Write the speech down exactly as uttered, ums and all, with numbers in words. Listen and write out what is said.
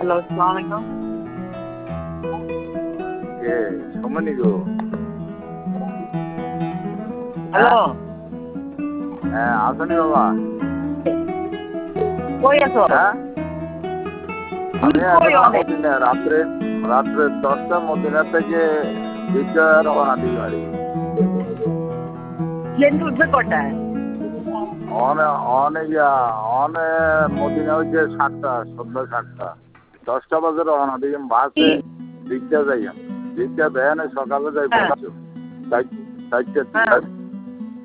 Hello, আসসালামু আলাইকুম। কে সমনি গো? Hello, হ্যাঁ আসনি বাবা? কই আছো? হ্যাঁ আমি কই এখন অনেক মদিনা রাত্রে রাত্রে দশটা মদিনা থেকে দ্বিতীয় রওনা দিই বাড়ি। প্লেন উঠবে কটায়? অনে অনে গিয়া অনে মদিনা হচ্ছে সাতটা সন্ধ্যা সাতটা দশটা বাজে রওনা দিই বাসে দিকটা যাই দিকটা দেয় না সকালে যাই হ্যাঁ চারটে হ্যাঁ